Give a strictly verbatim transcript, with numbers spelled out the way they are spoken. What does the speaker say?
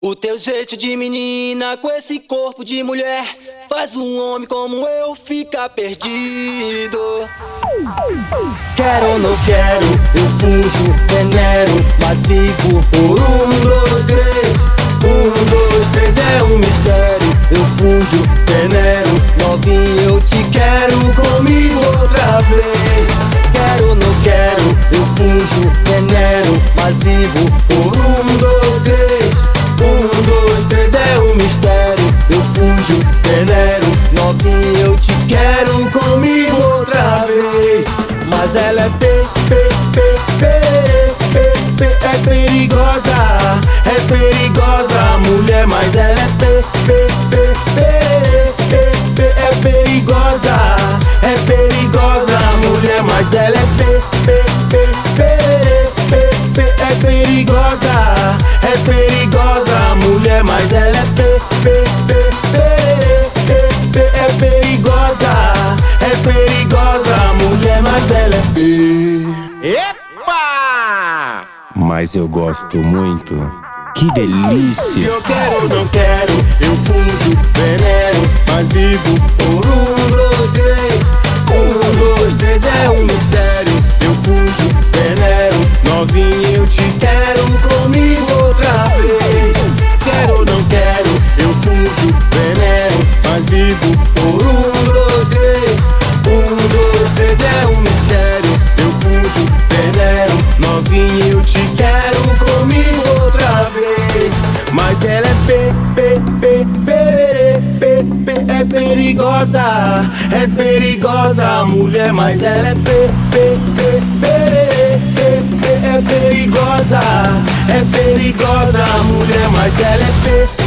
O teu jeito de menina com esse corpo de mulher faz um homem como eu ficar perdido. Quero ou não quero, eu fujo, venero, mas vivo por um, dois, três. Um, dois, três é um mistério. Eu fujo, venero, novinho, eu te quero comigo outra vez. Quero ou não quero, eu fujo, venero, mas vivo por um, dois, três. Um, dois, três é um mistério. Eu fujo, venero, novinho, eu te quero comigo outra vez. Mas ela é pe, pe, pe, pe, pe, pe, é perigosa, é perigosa, mulher. Mas ela é pe, pe, pe, pe, pe, pe, é perigosa, é perigosa, mulher. Mas ela é pe, pe, pe, pe, pe, pe, é perigosa, é perigosa, mulher. Mas ela é pe, pe, pe, pe, pe, pe, é perigosa, é perigosa, mulher. Mas ela é pe. Epa! Mas eu gosto muito. Que delícia! Eu quero, não quero, eu fujo, venero, mas vivo por um, dois, três. Um, dois, três é um mistério. Eu fujo, venero, novinho, eu te quero comigo outra vez. Quero, não quero, eu fujo, venero, mas vivo por um, dois, três. Um, dois, três é um mistério. Eu fujo, venero, novinho, eu te quero comigo outra vez. Mas ela é pe, pe, pe, pe, pe, pe, é perigosa, é perigosa, mulher. Mas ela é pe, pe, pe, pe, pe, pe, é perigosa, é perigosa, mulher. Mas ela é pe